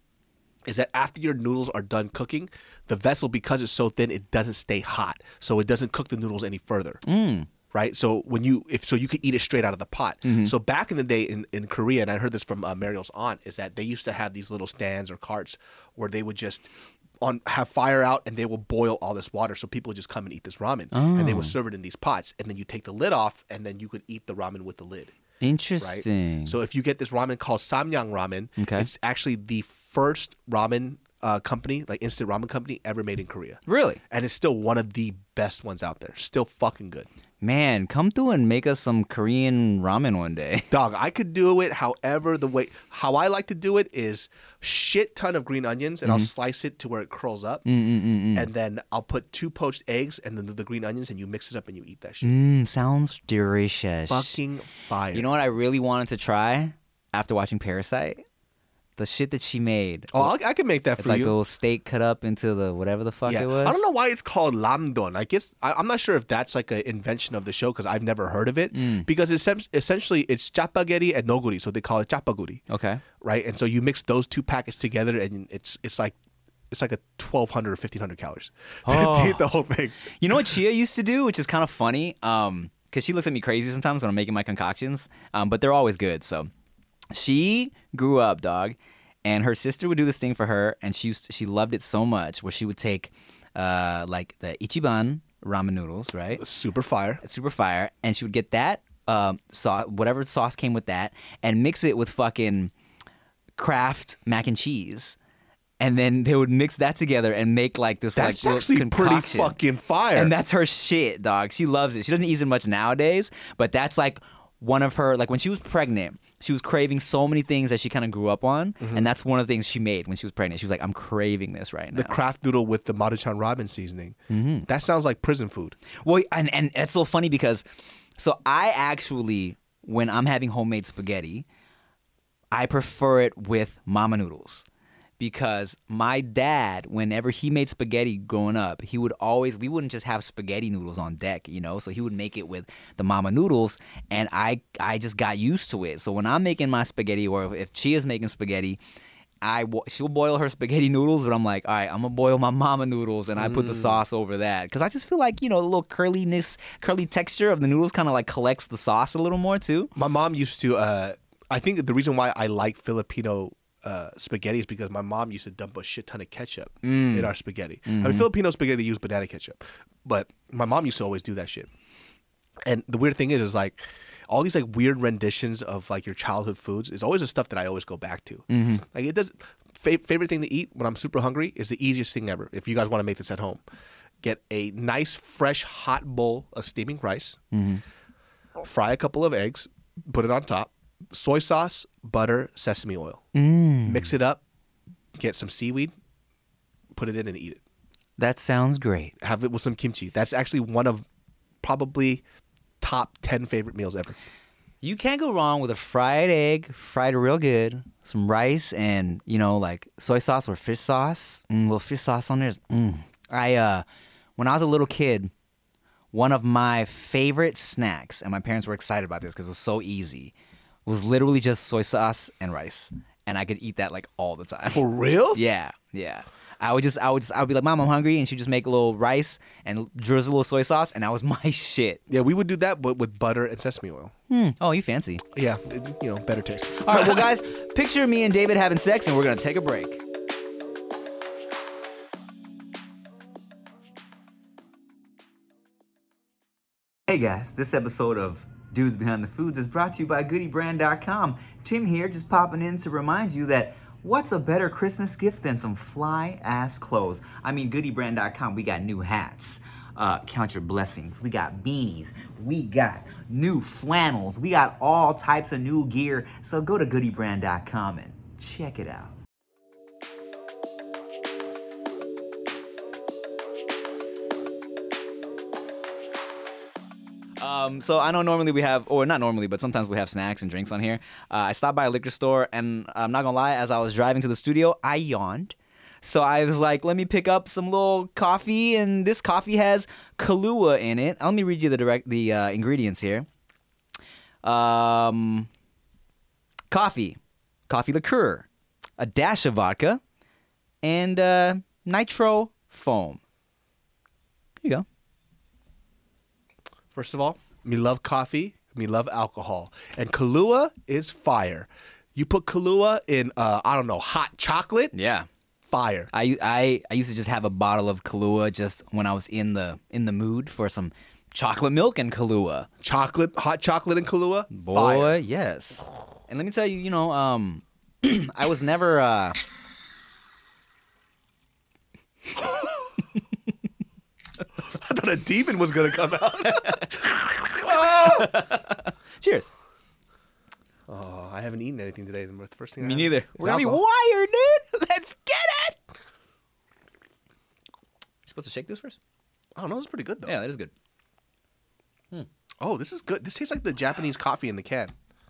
Is that after your noodles are done cooking, the vessel, because it's so thin, it doesn't stay hot, so it doesn't cook the noodles any further. Mm. Right, so when you if so you could eat it straight out of the pot. Mm-hmm. So back in the day in, in Korea, and I heard this from uh, Mariel's aunt, is that they used to have these little stands or carts where they would just on have fire out and they will boil all this water, so people would just come and eat this ramen, and they would serve it in these pots, and then you take the lid off, and then you could eat the ramen with the lid. Right. Interesting. So if you get this ramen called Samyang Ramen, Okay. it's actually the first ramen uh, company, like instant ramen company, ever made in Korea. Really? And it's still one of the best ones out there. Still fucking good. Man, come through and make us some Korean ramen one day. Dog, I could do it however the way, how I like to do it is shit ton of green onions and I'll slice it to where it curls up. Mm-mm-mm. And then I'll put two poached eggs and then the, the green onions and you mix it up and you eat that shit. Mm, sounds delicious. Fucking fire. You know what I really wanted to try after watching Parasite? The shit that she made. Oh, I'll, I can make that It's for like you. the little steak cut up into the whatever the fuck Yeah. it was. I don't know why it's called lamdon. I guess I, I'm not sure if that's like an invention of the show because I've never heard of it. Mm. Because it's sem- essentially it's chapagetti and noguri, so they call it chapaguri, Okay. right? And so you mix those two packets together, and it's it's like it's like a twelve hundred or fifteen hundred calories to, Oh. to eat the whole thing. You know what Chia used to do, which is kind of funny, um, because she looks at me crazy sometimes when I'm making my concoctions, um, but they're always good. So she grew up, dog, and her sister would do this thing for her, and she used she loved it so much, where she would take uh, like the Ichiban ramen noodles, right? Super fire. It's super fire, and she would get that um, sauce, whatever sauce came with that, and mix it with fucking Kraft mac and cheese. And then they would mix that together and make like this That's like little actually pretty concoction. fucking fire. And that's her shit, dog. She loves it. She doesn't eat it much nowadays, but that's like one of her, like when she was pregnant, she was craving so many things that she kind of grew up on. Mm-hmm. And that's one of the things she made when she was pregnant. She was like, I'm craving this right now. the Kraft noodle with the Maruchan ramen seasoning. Mm-hmm. That sounds like prison food. Well, and, and it's so funny because, so I actually, when I'm having homemade spaghetti, I prefer it with mama noodles. Because my dad, whenever he made spaghetti growing up, he would always, we wouldn't just have spaghetti noodles on deck, you know? So he would make it with the mama noodles, and I I just got used to it. So when I'm making my spaghetti, or if Chia's making spaghetti, I will, she'll boil her spaghetti noodles, but I'm like, all right, I'm going to boil my mama noodles, and I put the sauce over that. Because I just feel like, you know, the little curliness, curly texture of the noodles kind of like collects the sauce a little more, too. My mom used to, uh, I think the reason why I like Filipino uh, spaghetti is because my mom used to dump a shit ton of ketchup Mm. in our spaghetti. Mm-hmm. I mean, Filipino spaghetti, they use banana ketchup. But my mom used to always do that shit. And the weird thing is, is like, all these like weird renditions of like your childhood foods is always the stuff that I always go back to. Mm-hmm. Like it does, fa- favorite thing to eat when I'm super hungry is the easiest thing ever. If you guys want to make this at home, get a nice, fresh, hot bowl of steaming rice. Mm-hmm. Fry a couple of eggs. Put it on top. Soy sauce, butter, sesame oil. Mm. Mix it up. Get some seaweed. Put it in and eat it. That sounds great. Have it with some kimchi. That's actually one of probably top ten favorite meals ever. You can't go wrong with a fried egg, fried real good, some rice, and, you know, like soy sauce or fish sauce. Mm, a little fish sauce on there. Mm. I, uh, when I was a little kid, one of my favorite snacks, and my parents were excited about this because it was so easy, was literally just soy sauce and rice. And I could eat that like all the time. For real? Yeah, yeah. I would just, I would just, I would be like, Mom, I'm hungry, and she'd just make a little rice and drizzle a little soy sauce, and that was my shit. Yeah, we would do that, but with butter and sesame oil. Hmm. Oh, you fancy? Yeah, it, you know, better taste. All right, well, guys, picture me and David having sex, and we're gonna take a break. Hey guys, this episode of Dudes Behind the Foods is brought to you by Goody Brand dot com. Tim here, just popping in to remind you that what's a better Christmas gift than some fly-ass clothes? I mean, Goody Brand dot com, we got new hats. Uh, count your blessings. We got beanies. We got new flannels. We got all types of new gear. So go to Goody Brand dot com and check it out. Um, so I know normally we have, or not normally, but sometimes we have snacks and drinks on here. Uh, I stopped by a liquor store, and I'm not gonna lie, as I was driving to the studio, I yawned. So I was like, let me pick up some little coffee, and this coffee has Kahlua in it. Let me read you the direct the uh, ingredients here. Um, coffee, coffee liqueur, a dash of vodka, and uh, nitro foam. Here you go. First of all, me love coffee, me love alcohol. And Kahlua is fire. You put Kahlua in, uh, I don't know, hot chocolate? Yeah. Fire. I, I I used to just have a bottle of Kahlua just when I was in the in the mood for some chocolate milk and Kahlua. Chocolate, hot chocolate and Kahlua? Boy, Fire. yes. And let me tell you, you know, um, I was never... Uh... I thought a demon was going to come out. Oh! Cheers. Oh, I haven't eaten anything today. The first thing I Me had neither. is We're gonna be alcohol. wired, dude. Let's get it. You supposed to shake this first? I don't know. It's pretty good, though. Yeah, that is good. Oh, this is good. This tastes like the Japanese coffee in the can.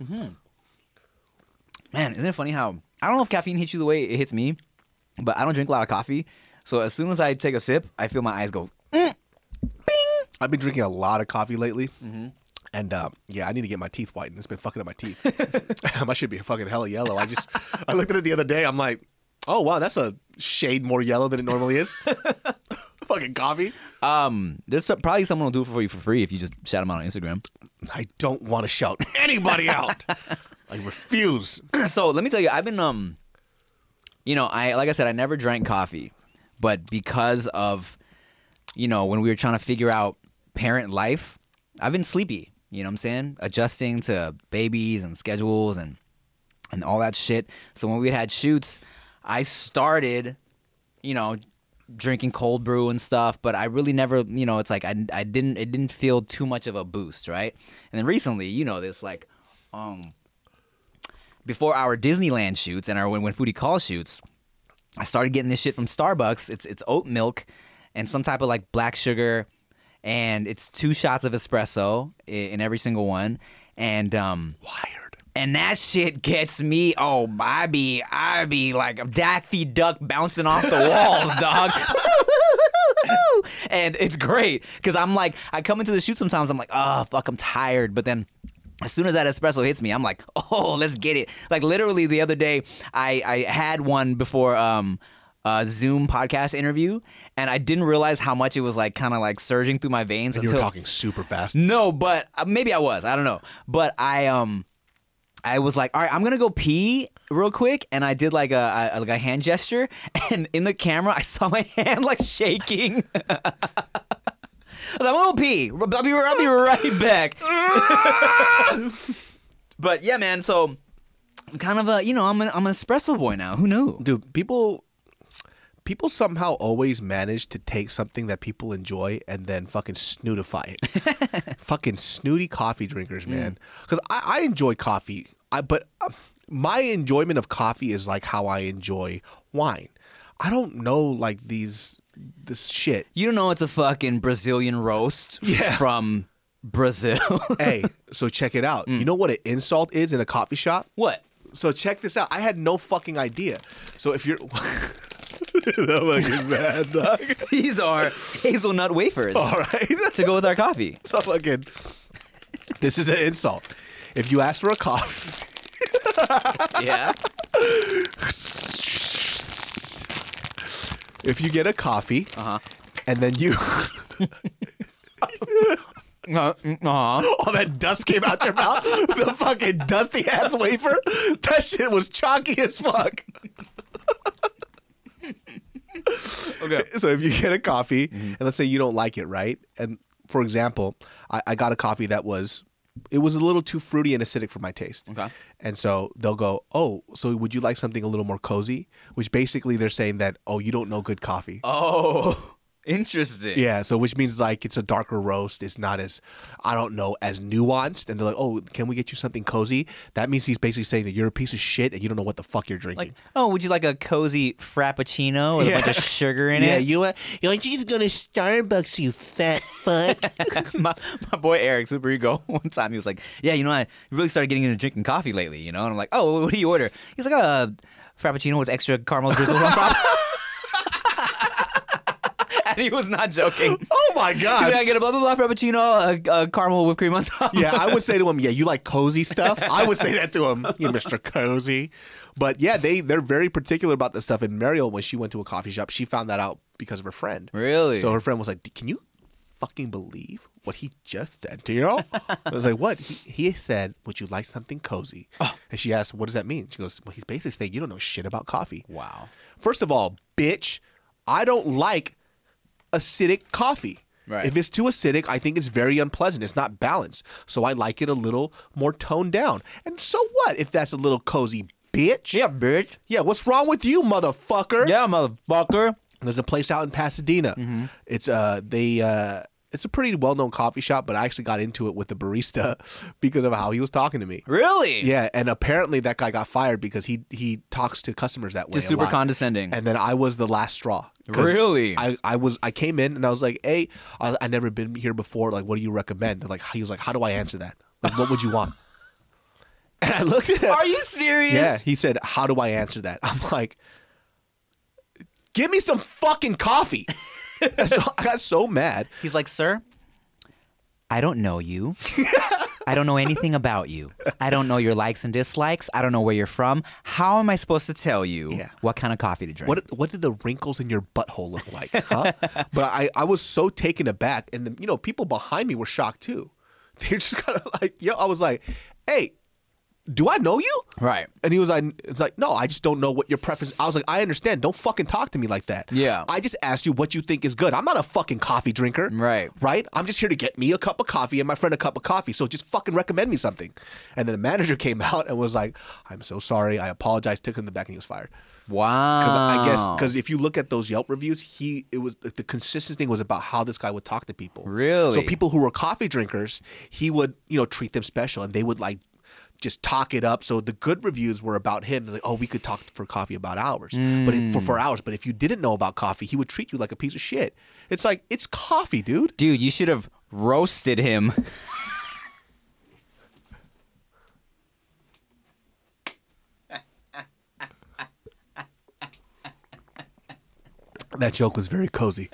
Man, isn't it funny how I don't know if caffeine hits you the way it hits me, but I don't drink a lot of coffee. So as soon as I take a sip, I feel my eyes go, mm, bing. I've been drinking a lot of coffee lately. Mm-hmm. And, um, yeah, I need to get my teeth whitened. It's been fucking up my teeth. I should be fucking hella yellow. I just, I looked at it the other day. I'm like, oh, wow, that's a shade more yellow than it normally is. Fucking coffee. Um, there's some, probably someone will do it for you for free if you just shout them out on Instagram. I don't want to shout anybody out. I refuse. So let me tell you, I've been, um, you know, I like I said, I never drank coffee, but because of, you know, when we were trying to figure out parent life, I've been sleepy. You know what I'm saying? Adjusting to babies and schedules and and all that shit. So when we had shoots, I started, you know, drinking cold brew and stuff, but I really never, you know, it's like I, I didn't it didn't feel too much of a boost, right? And then recently, you know, this like um before our Disneyland shoots and our when, when Foodie Call shoots, I started getting this shit from Starbucks. It's it's oat milk and some type of like black sugar, and it's two shots of espresso in, in every single one. And um Wired. And that shit gets me, oh, I be, I be like a Daffy Duck bouncing off the walls, dog. And it's great, because I'm like, I come into the shoot sometimes, I'm like, oh, fuck, I'm tired. But then as soon as that espresso hits me, I'm like, oh, let's get it. Like literally the other day, I, I had one before um, a Zoom podcast interview, and I didn't realize how much it was like kind of like surging through my veins. And until you were talking super fast. No, but uh, maybe I was. I don't know. But I um. I was like, all right, I'm gonna go pee real quick, and I did like a, a like a hand gesture, and in the camera, I saw my hand like shaking. I was like, I'm gonna go pee. I'll be, I'll be right back. But yeah, man. So I'm kind of a, you know, I'm an, I'm an espresso boy now. Who knew? Dude, people people somehow always manage to take something that people enjoy and then fucking snootify it. Fucking snooty coffee drinkers, man. Because I, I enjoy coffee, I but uh, my enjoyment of coffee is like how I enjoy wine. I don't know like these this shit. You don't know it's a fucking Brazilian roast Yeah. from Brazil. Hey, so check it out. You know what an insult is in a coffee shop? What? So check this out. I had no fucking idea. So if you're the fuck is that, dog? These are hazelnut wafers All right. to go with our coffee. So fucking this is an insult. If you ask for a coffee, Yeah. if you get a coffee, Uh-huh. and then you Uh, uh-huh. all that dust came out your mouth, the fucking dusty ass wafer, that shit was chalky as fuck. Okay. So if you get a coffee, and let's say you don't like it, right? And for example, I, I got a coffee that was, it was a little too fruity and acidic for my taste. Okay. And so they'll go, oh, so would you like something a little more cozy? Which basically they're saying that, oh, you don't know good coffee. Oh, interesting. Yeah, so which means like it's a darker roast. It's not as, I don't know, as nuanced. And they're like, oh, can we get you something cozy? That means he's basically saying that you're a piece of shit and you don't know what the fuck you're drinking. Like, oh, would you like a cozy frappuccino with Yeah. a bunch of sugar in yeah, it? you, uh, you aren't you just going to Starbucks, you fat fuck? my, my boy Eric, Super Ego, one time he was like, yeah, you know, I really started getting into drinking coffee lately, you know? And I'm like, oh, what do you order? He's like, a frappuccino with extra caramel drizzles on top. And he was not joking. Oh my He's God. like, I get a blah, blah, blah frappuccino, a, a caramel whipped cream on top. Yeah, I would say to him, yeah, you like cozy stuff? I would say that to him, you Mister Cozy. But yeah, they, they're very particular about this stuff. And Mariel, when she went to a coffee shop, she found that out because of her friend. Really? So her friend was like, can you fucking believe what he just said to you? I was like, what? He, he said, would you like something cozy? Oh. And she asked, what does that mean? She goes, well, he's basically saying you don't know shit about coffee. Wow. First of all, bitch, I don't like acidic coffee. Right. If it's too acidic, I think it's very unpleasant. It's not balanced. So I like it a little more toned down. And so what if that's a little cozy, bitch? Yeah, bitch. Yeah, what's wrong with you, motherfucker? Yeah, motherfucker. There's a place out in Pasadena. Mm-hmm. It's uh they uh it's a pretty well-known coffee shop, but I actually got into it with the barista because of how he was talking to me. Really? Yeah, and apparently that guy got fired because he he talks to customers that way. Just a super lot. condescending. And then I was the last straw. 'Cause Really? I, I was I came in and I was like, hey, I, I never been here before. Like, what do you recommend? They're like, he was like, how do I answer that? Like, what would you want? And I looked at him. Are you serious? Yeah, he said, how do I answer that? I'm like, give me some fucking coffee. And so I got so mad. He's like, sir, I don't know you. I don't know anything about you. I don't know your likes and dislikes. I don't know where you're from. How am I supposed to tell you Yeah. what kind of coffee to drink? What what did the wrinkles in your butthole look like? Huh? But I, I was so taken aback. And, the, you know, people behind me were shocked too. They're just kind of like, yo, I was like, hey, do I know you? Right. And he was like, it's like, no, I just don't know what your preference. I was like, I understand. Don't fucking talk to me like that. Yeah. I just asked you what you think is good. I'm not a fucking coffee drinker. Right. Right? I'm just here to get me a cup of coffee and my friend a cup of coffee. So just fucking recommend me something. And then the manager came out and was like, I'm so sorry. I apologize. Took him in the back and he was fired. Wow. Because I guess because if you look at those Yelp reviews, he it was the consistent thing was about how this guy would talk to people. Really? So people who were coffee drinkers, he would you know treat them special, and they would like just talk it up. So the good reviews were about him. Like, oh, we could talk for coffee about hours, but it, for for hours. But if you didn't know about coffee, he would treat you like a piece of shit. It's like it's coffee, dude. Dude, you should have roasted him. That joke was very cozy.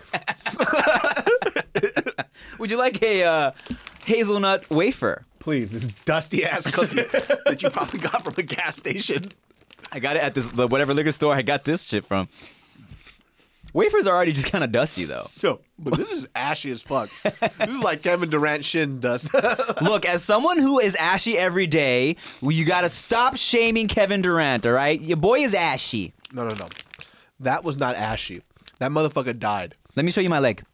Would you like a uh, hazelnut wafer? Please, this dusty ass cookie that you probably got from a gas station. I got it at this the whatever liquor store I got this shit from. Wafers are already just kind of dusty, though. Yo, but this is ashy as fuck. This is like Kevin Durant shin dust. Look, as someone who is ashy every day, well, you got to stop shaming Kevin Durant, all right? Your boy is ashy. No, no, no. That was not ashy. That motherfucker died. Let me show you my leg.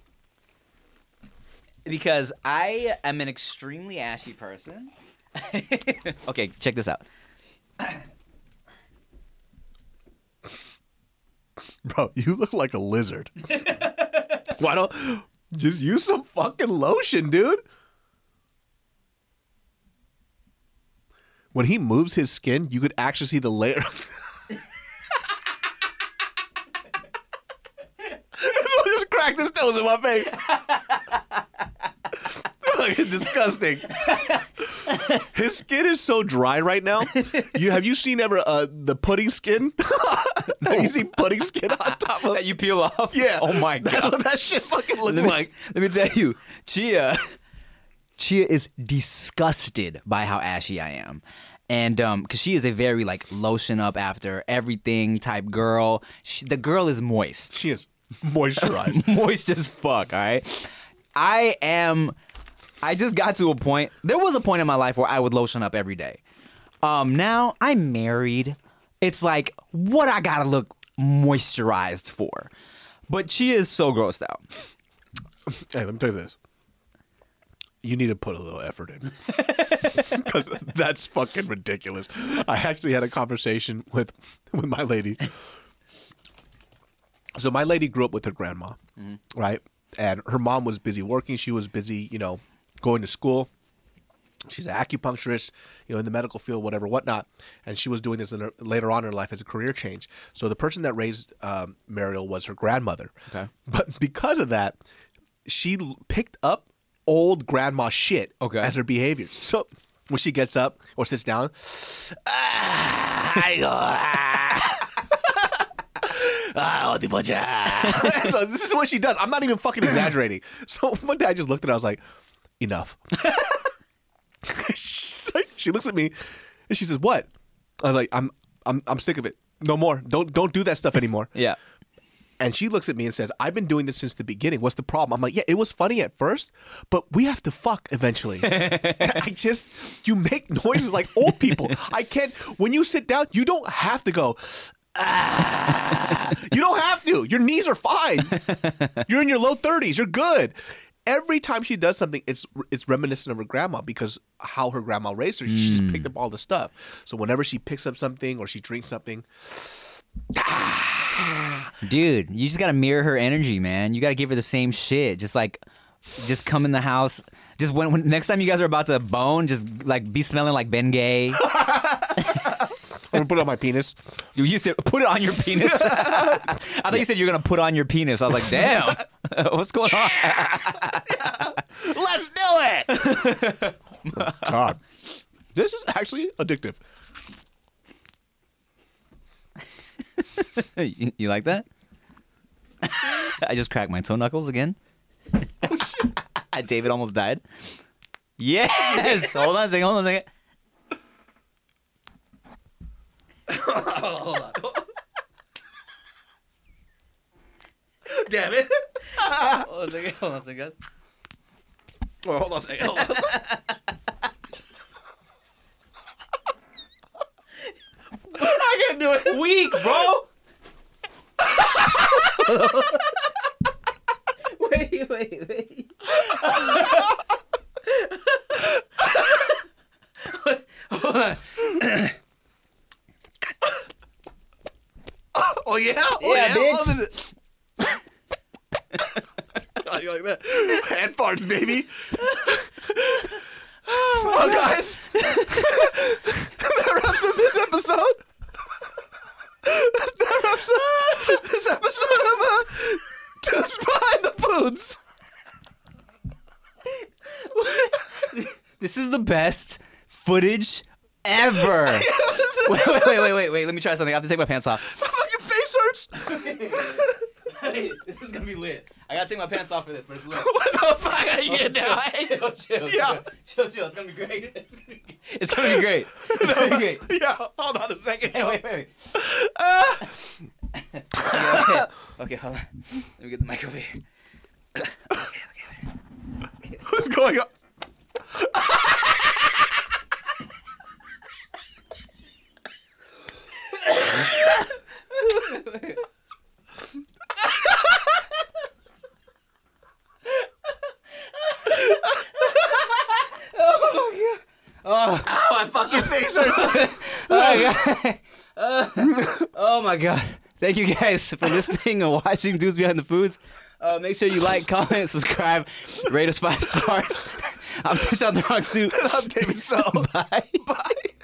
Because I am an extremely ashy person. Okay, check this out. Bro, you look like a lizard. Why don't just use some fucking lotion, dude? When he moves his skin, you could actually see the layer. Just cracked his nose in my face. Fucking disgusting. His skin is so dry right now. You have you seen ever uh, the pudding skin? Have you seen pudding skin on top of that you peel off? Yeah. Oh my god. That's what that shit fucking looks let me, like. Let me tell you, Chia, Chia is disgusted by how ashy I am. And um, because she is a very like lotion up after everything type girl. She, the girl is moist. She is moisturized. Moist as fuck, all right? I am, I just got to a point, there was a point in my life where I would lotion up every day. Um, now, I'm married. It's like, what I gotta look moisturized for? But she is so grossed out. Hey, let me tell you this. You need to put a little effort in. Because that's fucking ridiculous. I actually had a conversation with, with my lady. So my lady grew up with her grandma, mm-hmm. right? And her mom was busy working. She was busy, you know, going to school. She's an acupuncturist, you know, in the medical field, whatever, whatnot. And she was doing this in her, later on in her life as a career change. So the person that raised um, Mariel was her grandmother. Okay. But because of that, she l- picked up old grandma shit okay. as her behavior. So when she gets up or sits down, ah, I go, ah. Ah, so this is what she does. I'm not even fucking exaggerating. So one day I just looked at her. I was like, enough. like, she looks at me and she says, "What?" I was like, "I'm, I'm, I'm sick of it. No more. Don't, don't do that stuff anymore." Yeah. And she looks at me and says, "I've been doing this since the beginning. What's the problem?" I'm like, "Yeah, it was funny at first, but we have to fuck eventually." I just, you make noises like old people. I can't. When you sit down, you don't have to go. Ah, you don't have to. Your knees are fine. You're in your low thirties. You're good. Every time she does something, it's it's reminiscent of her grandma because how her grandma raised her. Mm. She just picked up all the stuff. So whenever she picks up something or she drinks something, ah. Dude, you just gotta mirror her energy, man. You gotta give her the same shit. Just like, just come in the house. Just when, when next time you guys are about to bone, just like be smelling like Bengay. I'm gonna put it on my penis. You, you said put it on your penis. I thought yeah. you said you're gonna put on your penis. I was like, damn, what's going on? Let's do it. Oh, God, this is actually addictive. you, you like that? I just cracked my toe knuckles again. Oh shit! David almost died. Yes. Hold on a second. Hold on a second. Hold on. Damn it. Hold on a second. Hold on a second, guys. Well, hold on a second. Hold on. I can't do it. Weak, bro. wait, wait, wait. Hold on. Oh yeah, oh, yeah, yeah. Bitch. Oh, you like that? Hand farts, baby. Well, guys, that wraps up this episode. That wraps up this episode of uh, Dudes Behind the Foods. This is the best footage ever. wait, wait, wait, wait, wait, wait. Let me try something. I have to take my pants off. My fucking face hurts. Hey, this is gonna be lit. I gotta take my pants off for this, but it's lit. What the fuck are you oh, getting chill, now? chill, chill, yeah. chill, chill. It's gonna be great. It's gonna be, it's gonna be great. It's gonna be great. Yeah, hold on a second. Hey, wait, wait, wait. Uh. okay, okay. Okay, hold on. Let me get the mic over here. Okay, okay, okay. What's going on? Oh, oh, my fucking face hurts. Uh, uh, oh my god! Thank you guys for listening and watching Dudes Behind the Foods. Uh, make sure you like, comment, subscribe, rate us five stars. I'm Touchdown the Wrong Suit. I'm David So. Bye. Bye.